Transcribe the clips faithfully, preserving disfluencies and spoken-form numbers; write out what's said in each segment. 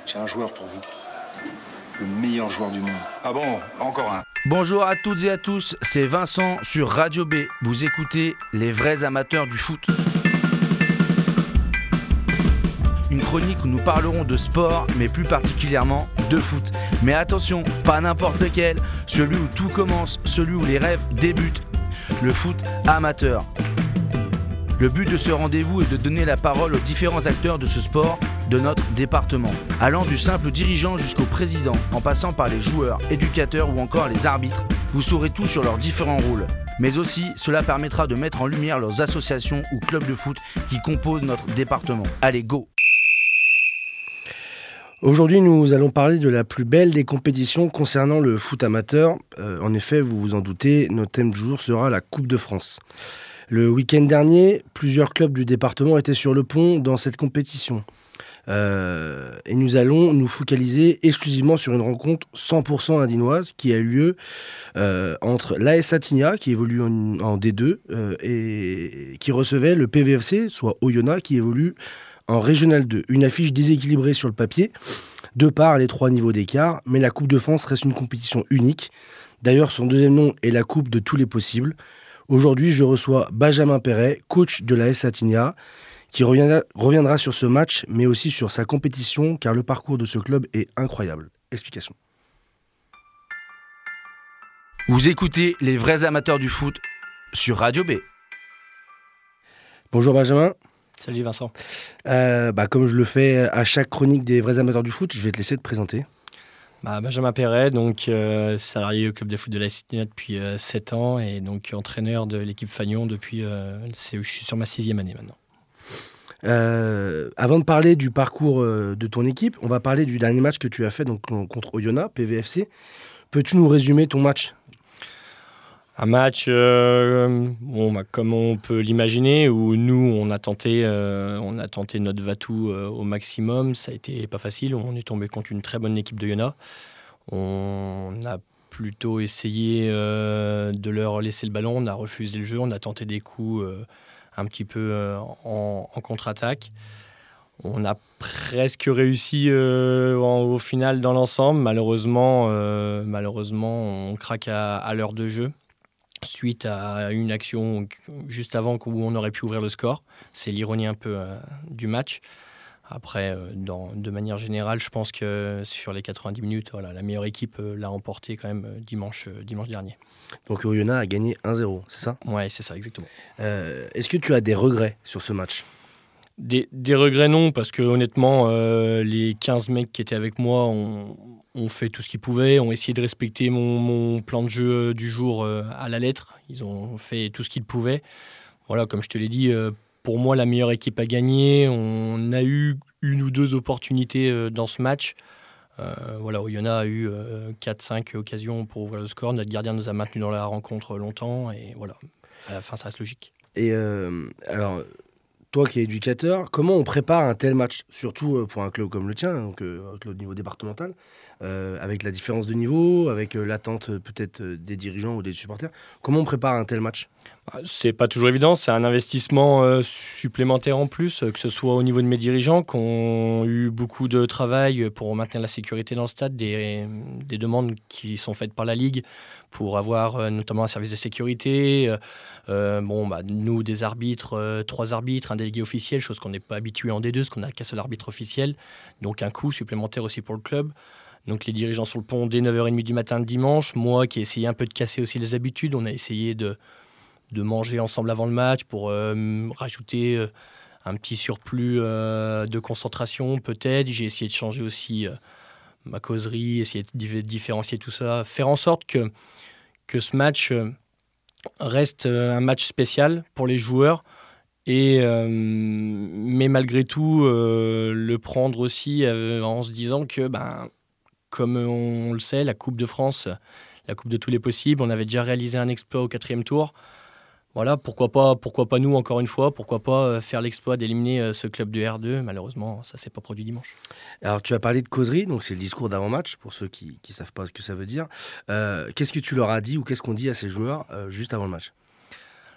J'ai un joueur pour vous. Le meilleur joueur du monde. Ah bon, encore un. Bonjour à toutes et à tous, c'est Vincent sur Radio B. Vous écoutez les vrais amateurs du foot. Une chronique où nous parlerons de sport, mais plus particulièrement de foot. Mais attention, pas n'importe lequel, celui où tout commence, celui où les rêves débutent. Le foot amateur. Le but de ce rendez-vous est de donner la parole aux différents acteurs de ce sport de notre département, allant du simple dirigeant jusqu'au président, en passant par les joueurs, éducateurs ou encore les arbitres. Vous saurez tout sur leurs différents rôles. Mais aussi, cela permettra de mettre en lumière leurs associations ou clubs de foot qui composent notre département. Allez, go! Aujourd'hui, nous allons parler de la plus belle des compétitions concernant le foot amateur. Euh, en effet, vous vous en doutez, notre thème du jour sera la Coupe de France. Le week-end dernier, plusieurs clubs du département étaient sur le pont dans cette compétition. Euh, et nous allons nous focaliser exclusivement sur une rencontre cent pour cent indinoise qui a eu lieu euh, entre l'A S Attigna, qui évolue en, en D deux, euh, et qui recevait le P V F C, soit Oyonnax, qui évolue en Régional deux. Une affiche déséquilibrée sur le papier, de par les trois niveaux d'écart, mais la Coupe de France reste une compétition unique. D'ailleurs, son deuxième nom est la Coupe de tous les possibles. Aujourd'hui, je reçois Benjamin Perret, coach de l'A S Attigna, qui reviendra, reviendra sur ce match, mais aussi sur sa compétition, car le parcours de ce club est incroyable. Explication. Vous écoutez les vrais amateurs du foot sur Radio B. Bonjour Benjamin. Salut Vincent. Euh, bah, comme je le fais à chaque chronique des vrais amateurs du foot, je vais te laisser te présenter. Bah, Benjamin Perret, donc euh, salarié au club de foot de l'A S Attigna depuis euh, sept ans et donc entraîneur de l'équipe Fagnon depuis, euh, c'est, je suis sur ma sixième année maintenant. Euh, avant de parler du parcours euh, de ton équipe, on va parler du dernier match que tu as fait donc, contre Oyonnax, P V F C. Peux-tu nous résumer ton match ? Un match, euh, bon, bah, comme on peut l'imaginer, où nous, on a tenté, euh, on a tenté notre va-tout euh, au maximum. Ça a été pas facile. On est tombé contre une très bonne équipe de Oyonnax. On a plutôt essayé euh, de leur laisser le ballon. On a refusé le jeu. On a tenté des coups euh, un petit peu euh, en, en contre-attaque. On a presque réussi euh, en, au final dans l'ensemble. Malheureusement, euh, malheureusement on craque à, à l'heure de jeu, suite à une action juste avant où on aurait pu ouvrir le score. C'est l'ironie un peu euh, du match. Après, euh, dans, de manière générale, je pense que sur les quatre-vingt-dix minutes, voilà, la meilleure équipe euh, l'a emporté quand même euh, dimanche, euh, dimanche dernier. Donc Oyonnax a gagné un zéro, c'est ça ? Ouais, c'est ça, exactement. Euh, est-ce que tu as des regrets sur ce match ? Des, des regrets, non, parce que honnêtement, euh, les quinze mecs qui étaient avec moi ont, ont fait tout ce qu'ils pouvaient, ont essayé de respecter mon, mon plan de jeu du jour euh, à la lettre. Ils ont fait tout ce qu'ils pouvaient. Voilà, comme je te l'ai dit, euh, pour moi, la meilleure équipe a gagné. On a eu une ou deux opportunités euh, dans ce match. Euh, voilà, Oyonnax a eu euh, quatre cinq occasions pour ouvrir le score. Notre gardien nous a maintenus dans la rencontre longtemps. Et voilà, à la fin, ça reste logique. Et euh, alors... Toi qui es éducateur, comment on prépare un tel match, surtout pour un club comme le tien, donc euh, un club au niveau départemental, euh, avec la différence de niveau, avec euh, l'attente euh, peut-être euh, des dirigeants ou des supporters. Comment on prépare un tel match ? C'est pas toujours évident, c'est un investissement euh, supplémentaire en plus, euh, que ce soit au niveau de mes dirigeants qui ont eu beaucoup de travail pour maintenir la sécurité dans le stade, des, des demandes qui sont faites par la Ligue pour avoir euh, notamment un service de sécurité. Euh, euh, bon, bah, nous, des arbitres, euh, trois arbitres, un délégué officiel, chose qu'on n'est pas habitué en D deux, parce qu'on n'a qu'un seul arbitre officiel. Donc un coût supplémentaire aussi pour le club. Donc les dirigeants sur le pont dès neuf heures trente du matin le dimanche. Moi qui ai essayé un peu de casser aussi les habitudes, on a essayé de, de manger ensemble avant le match pour euh, rajouter euh, un petit surplus euh, de concentration peut-être. J'ai essayé de changer aussi euh, ma causerie, essayer de différencier tout ça, faire en sorte que, que ce match euh, reste un match spécial pour les joueurs, et, euh, mais malgré tout euh, le prendre aussi euh, en se disant que, ben, comme on le sait, la Coupe de France, la Coupe de tous les possibles, on avait déjà réalisé un exploit au quatrième tour. Voilà, pourquoi pas, pourquoi pas nous, encore une fois, pourquoi pas faire l'exploit d'éliminer ce club de R deux. Malheureusement, ça ne s'est pas produit dimanche. Alors, tu as parlé de causerie, donc c'est le discours d'avant-match, pour ceux qui ne savent pas ce que ça veut dire. Euh, qu'est-ce que tu leur as dit ou qu'est-ce qu'on dit à ces joueurs euh, juste avant le match ?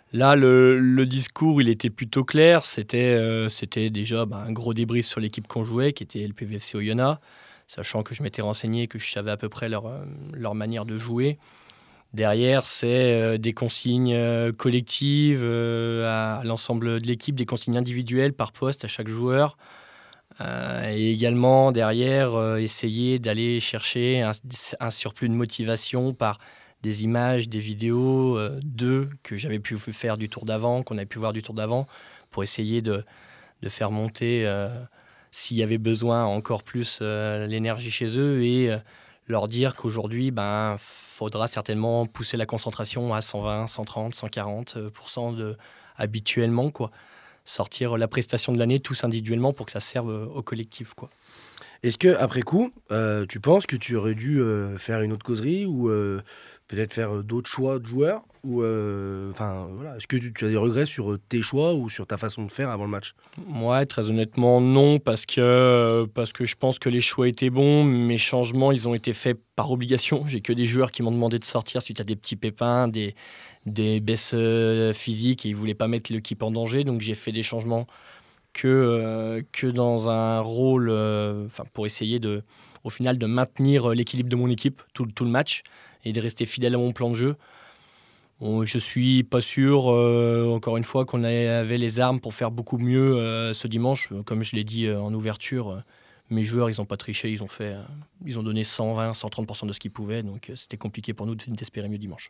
Là, le, le discours, il était plutôt clair. C'était, euh, c'était déjà bah, un gros débrief sur l'équipe qu'on jouait, qui était le P V F C Oyonnax, sachant que je m'étais renseigné, que je savais à peu près leur, euh, leur manière de jouer. Derrière, c'est euh, des consignes euh, collectives euh, à, à l'ensemble de l'équipe, des consignes individuelles par poste à chaque joueur. Euh, et également, derrière, euh, essayer d'aller chercher un, un surplus de motivation par des images, des vidéos euh, d'eux que j'avais pu faire du tour d'avant, qu'on avait pu voir du tour d'avant, pour essayer de, de faire monter, euh, s'il y avait besoin, encore plus euh, l'énergie chez eux et euh, leur dire qu'aujourd'hui, ben, faudra certainement pousser la concentration à cent vingt, cent trente, cent quarante pour cent de, habituellement, quoi. Sortir la prestation de l'année tous individuellement pour que ça serve au collectif, quoi. Est-ce que après coup, euh, tu penses que tu aurais dû euh, faire une autre causerie ou euh, peut-être faire d'autres choix de joueurs ou euh, enfin voilà, est-ce que tu, tu as des regrets sur tes choix ou sur ta façon de faire avant le match? Ouais, très honnêtement, non, parce que, parce que je pense que les choix étaient bons. Mes changements, ils ont été faits par obligation. J'ai que des joueurs qui m'ont demandé de sortir suite à des petits pépins, des, des baisses euh, physiques, et ils ne voulaient pas mettre l'équipe en danger. Donc j'ai fait des changements que, euh, que dans un rôle, euh, pour essayer de, au final de maintenir l'équilibre de mon équipe tout, tout le match et de rester fidèle à mon plan de jeu. Bon, je suis pas sûr, euh, encore une fois, qu'on avait les armes pour faire beaucoup mieux euh, ce dimanche. Comme je l'ai dit euh, en ouverture, euh, mes joueurs, ils n'ont pas triché, ils ont, fait, euh, ils ont donné cent vingt, cent trente pour cent de ce qu'ils pouvaient. Donc euh, c'était compliqué pour nous d'espérer mieux dimanche.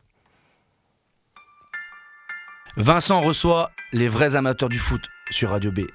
Vincent reçoit les vrais amateurs du foot sur Radio B.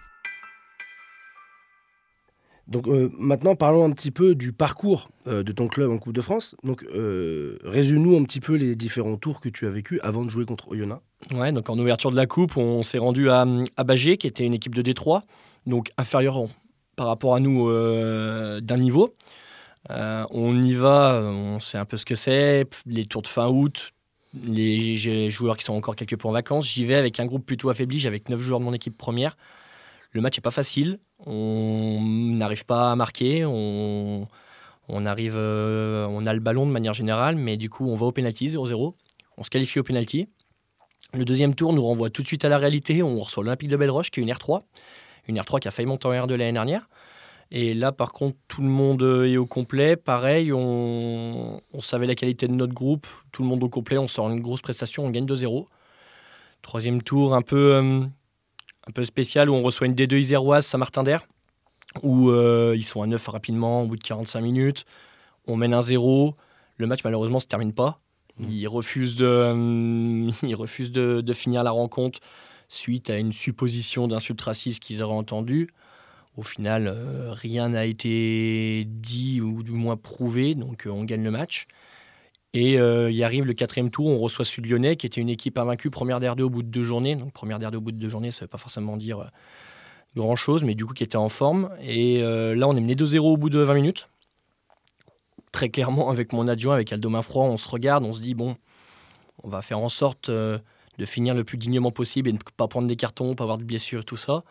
Donc euh, maintenant, parlons un petit peu du parcours euh, de ton club en Coupe de France. Donc euh, résume-nous un petit peu les différents tours que tu as vécus avant de jouer contre Oyonnax. Ouais, donc en ouverture de la Coupe, on s'est rendu à, à Bagé, qui était une équipe de Détroit, donc inférieure en, par rapport à nous euh, d'un niveau. Euh, on y va, on sait un peu ce que c'est, les tours de fin août, les, les joueurs qui sont encore quelque peu en vacances. J'y vais avec un groupe plutôt affaibli, j'avais neuf joueurs de mon équipe première. Le match n'est pas facile, on n'arrive pas à marquer, on, on, arrive, euh, on a le ballon de manière générale, mais du coup on va au pénalty zéro zéro, on se qualifie au pénalty. Le deuxième tour nous renvoie tout de suite à la réalité, on reçoit l'Olympique de Belle-Roche qui est une R trois, une R trois qui a failli monter en R deux l'année dernière. Et là par contre tout le monde est au complet, pareil, on, on savait la qualité de notre groupe, tout le monde au complet, on sort une grosse prestation, on gagne deux zéro. Troisième tour un peu... Euh, un peu spécial où on reçoit une D deux iséroise Saint-Martin-d'Air où euh, ils sont à neuf rapidement au bout de quarante-cinq minutes, on mène un zéro, le match malheureusement se termine pas, ils refusent de, euh, ils refusent de, de finir la rencontre suite à une supposition d'insulte raciste qu'ils auraient entendue. Au final euh, rien n'a été dit ou du moins prouvé, donc euh, on gagne le match. Et euh, il arrive le quatrième tour, on reçoit Sud Lyonnais, qui était une équipe invaincue, première d'R deux au bout de deux journées. Donc première d'R deux au bout de deux journées, ça ne veut pas forcément dire euh, grand-chose, mais du coup qui était en forme. Et euh, là, on est mené deux zéro au bout de vingt minutes. Très clairement, avec mon adjoint, avec Aldo Mainfroid, on se regarde, on se dit, bon, on va faire en sorte euh, de finir le plus dignement possible et de ne pas prendre des cartons, pas avoir de blessures, tout ça.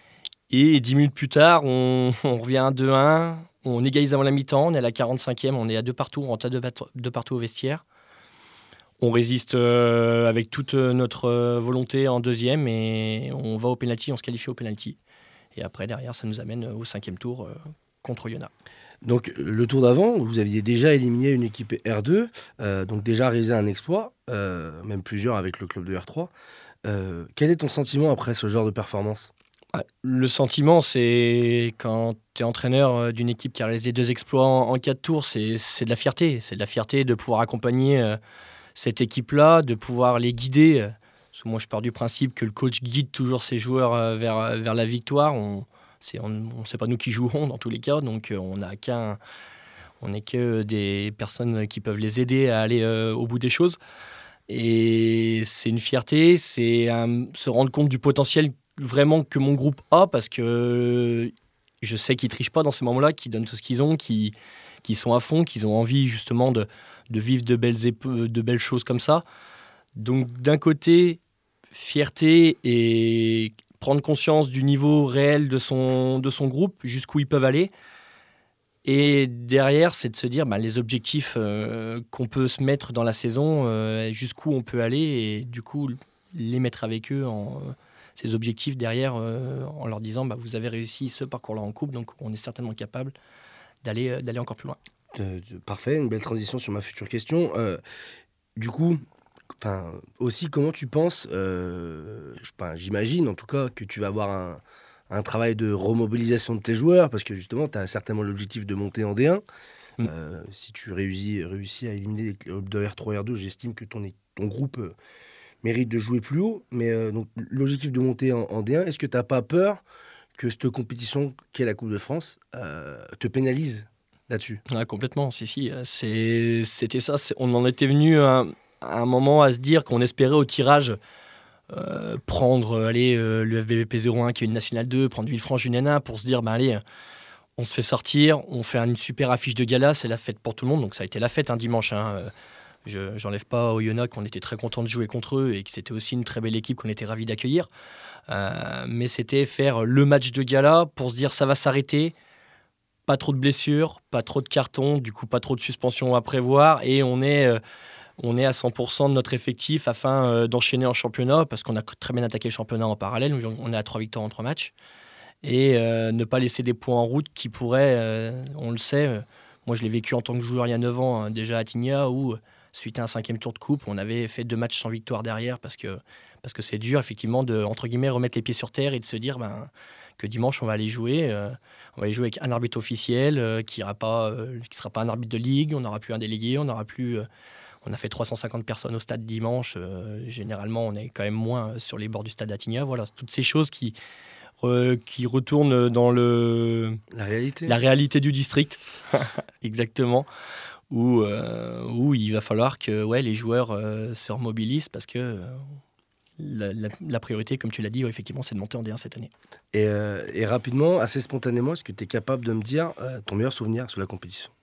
Et dix minutes plus tard, on, on revient à deux un. On égalise avant la mi-temps, on est à la quarante-cinquième, on est à deux partout, on rentre à deux, deux partout au vestiaire. On résiste euh, avec toute notre euh, volonté en deuxième et on va au pénalty, on se qualifie au pénalty. Et après, derrière, ça nous amène au cinquième tour euh, contre Oyonnax. Donc le tour d'avant, vous aviez déjà éliminé une équipe R deux, euh, donc déjà réalisé un exploit, euh, même plusieurs avec le club de R trois. Euh, quel est ton sentiment après ce genre de performance ? Le sentiment, c'est quand tu es entraîneur d'une équipe qui a réalisé deux exploits en, en quatre tours, c'est, c'est de la fierté. C'est de la fierté de pouvoir accompagner euh, cette équipe-là, de pouvoir les guider. Parce que moi, je pars du principe que le coach guide toujours ses joueurs euh, vers, vers la victoire. On c'est, on, on sait pas nous qui jouons dans tous les cas, donc euh, on n'a qu'un, on n'est que des personnes qui peuvent les aider à aller euh, au bout des choses. Et c'est une fierté, c'est euh, se rendre compte du potentiel vraiment que mon groupe a, parce que je sais qu'ils ne trichent pas dans ces moments-là, qu'ils donnent tout ce qu'ils ont, qu'ils, qu'ils sont à fond, qu'ils ont envie justement de, de vivre de belles, ép- de belles choses comme ça. Donc d'un côté, fierté et prendre conscience du niveau réel de son, de son groupe, jusqu'où ils peuvent aller. Et derrière, c'est de se dire bah, les objectifs euh, qu'on peut se mettre dans la saison, euh, jusqu'où on peut aller. Et du coup, les mettre avec eux en ces objectifs derrière, euh, en leur disant bah, vous avez réussi ce parcours-là en coupe, donc on est certainement capable d'aller, euh, d'aller encore plus loin. Euh, parfait, une belle transition sur ma future question. Euh, du coup, aussi, comment tu penses, euh, j'imagine en tout cas, que tu vas avoir un, un travail de remobilisation de tes joueurs, parce que justement, tu as certainement l'objectif de monter en D un. Mmh. Euh, si tu réussis, réussis à éliminer les clubs de R trois, R deux, j'estime que ton, ton groupe euh, mérite de jouer plus haut. Mais euh, donc, l'objectif de monter en, en D un, est-ce que tu n'as pas peur que cette compétition qu'est la Coupe de France euh, te pénalise là-dessus? Ouais, complètement, si, si. C'est, c'était ça. C'est, on en était venu à, à un moment à se dire qu'on espérait au tirage euh, prendre allez, euh, le F B V P zéro un qui est une Nationale deux, prendre Villefranche une N un pour se dire, bah, allez, on se fait sortir, on fait une super affiche de gala, c'est la fête pour tout le monde. Donc ça a été la fête un dimanche. Hein. Je n'enlève pas au Yona qu'on était très content de jouer contre eux et que c'était aussi une très belle équipe qu'on était ravis d'accueillir. Euh, mais c'était faire le match de gala pour se dire ça va s'arrêter. Pas trop de blessures, pas trop de cartons, du coup pas trop de suspensions à prévoir et on est, euh, on est à cent pour cent de notre effectif afin euh, d'enchaîner en championnat parce qu'on a très bien attaqué le championnat en parallèle, on est à trois victoires en trois matchs et euh, ne pas laisser des points en route qui pourraient, euh, on le sait, euh, moi je l'ai vécu en tant que joueur il y a neuf ans hein, déjà à Tigna où suite à un cinquième tour de coupe on avait fait deux matchs sans victoire derrière parce que, parce que c'est dur effectivement de entre guillemets remettre les pieds sur terre et de se dire ben, que dimanche on va aller jouer euh, on va aller jouer avec un arbitre officiel euh, qui ne euh, sera pas un arbitre de ligue, on n'aura plus un délégué, on n'aura plus euh, on a fait trois cent cinquante personnes au stade dimanche, euh, généralement on est quand même moins sur les bords du stade d'Attigna, voilà, toutes ces choses qui, euh, qui retournent dans le, la, réalité. la réalité du district, exactement, où, euh, où il va falloir que ouais, les joueurs euh, se remobilisent parce que euh, La, la, la priorité, comme tu l'as dit, ouais, effectivement, c'est de monter en D un cette année. Et, euh, et rapidement, assez spontanément, est-ce que tu es capable de me dire euh, ton meilleur souvenir sur la compétition?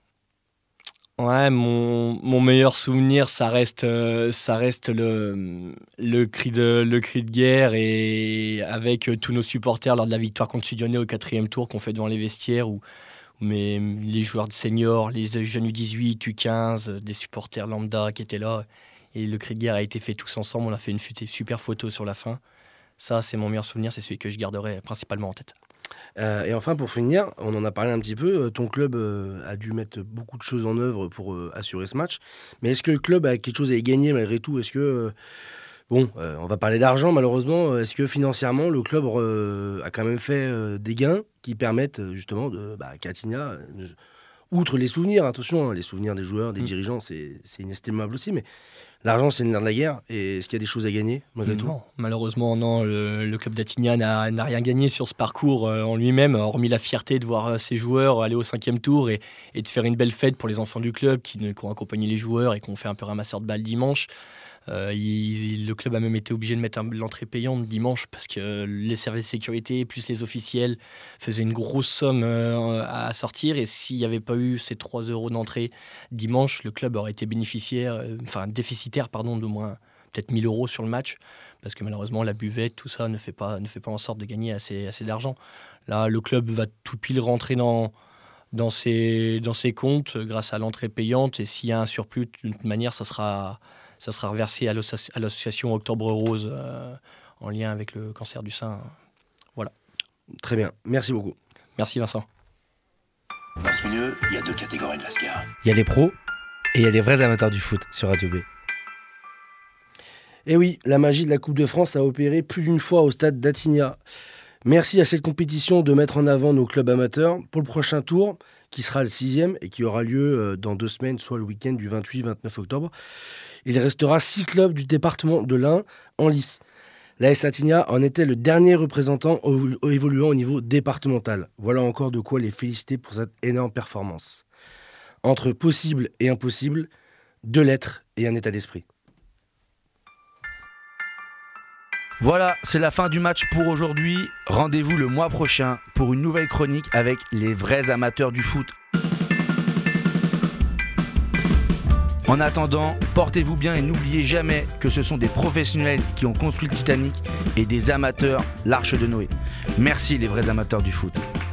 Ouais, mon, mon meilleur souvenir, ça reste, euh, ça reste le, le, cri de, le cri de guerre et avec euh, tous nos supporters lors de la victoire contre Sudionné au quatrième tour qu'on fait devant les vestiaires où, où mes, les joueurs de seniors, les jeunes U dix-huit, U quinze, des supporters lambda qui étaient là. Et le cri de guerre a été fait tous ensemble. On a fait une super photo sur la fin. Ça, c'est mon meilleur souvenir. C'est celui que je garderai principalement en tête. Euh, et enfin, pour finir, on en a parlé un petit peu. Ton club euh, a dû mettre beaucoup de choses en œuvre pour euh, assurer ce match. Mais est-ce que le club a quelque chose à y gagner malgré tout? Est-ce que, euh, bon, euh, on va parler d'argent malheureusement. Est-ce que financièrement, le club euh, a quand même fait euh, des gains qui permettent justement de, bah, qu'à Attigna, euh, outre les souvenirs, attention, hein, les souvenirs des joueurs, des mmh. dirigeants, c'est, c'est inestimable aussi, mais l'argent, c'est le nerf de la guerre. Et est-ce qu'il y a des choses à gagner, malgré non, tout? Malheureusement, non. Le, le club d'Attigna n'a, n'a rien gagné sur ce parcours euh, en lui-même, hormis la fierté de voir euh, ses joueurs aller au cinquième tour et, et de faire une belle fête pour les enfants du club qui, qui ont accompagné les joueurs et qui ont fait un peu ramasseur de balles dimanche. Euh, il, le club a même été obligé de mettre un, l'entrée payante dimanche parce que les services de sécurité plus les officiels faisaient une grosse somme euh, à sortir et s'il n'y avait pas eu ces trois euros d'entrée dimanche, le club aurait été bénéficiaire, euh, enfin déficitaire pardon, d'au moins peut-être mille euros sur le match parce que malheureusement la buvette, tout ça ne fait pas, ne fait pas en sorte de gagner assez, assez d'argent. Là, le club va tout pile rentrer dans... Dans ses, dans ses comptes grâce à l'entrée payante et s'il y a un surplus, de toute manière, ça sera, ça sera reversé à, l'associ- à l'association Octobre Rose euh, en lien avec le cancer du sein. Voilà. Très bien, merci beaucoup. Merci Vincent. Dans ce milieu, il y a deux catégories de lascar. Il y a les pros et il y a les vrais amateurs du foot sur Radio B. Et oui, la magie de la Coupe de France a opéré plus d'une fois au stade d'Attigna. Merci à cette compétition de mettre en avant nos clubs amateurs pour le prochain tour, qui sera le sixième et qui aura lieu dans deux semaines, soit le week-end du vingt-huit vingt-neuf octobre. Il restera six clubs du département de l'Ain en lice. L'A S Attigna en était le dernier représentant évoluant au niveau départemental. Voilà encore de quoi les féliciter pour cette énorme performance. Entre possible et impossible, deux lettres et un état d'esprit. Voilà, c'est la fin du match pour aujourd'hui. Rendez-vous le mois prochain pour une nouvelle chronique avec les vrais amateurs du foot. En attendant, portez-vous bien et n'oubliez jamais que ce sont des professionnels qui ont construit le Titanic et des amateurs l'Arche de Noé. Merci les vrais amateurs du foot.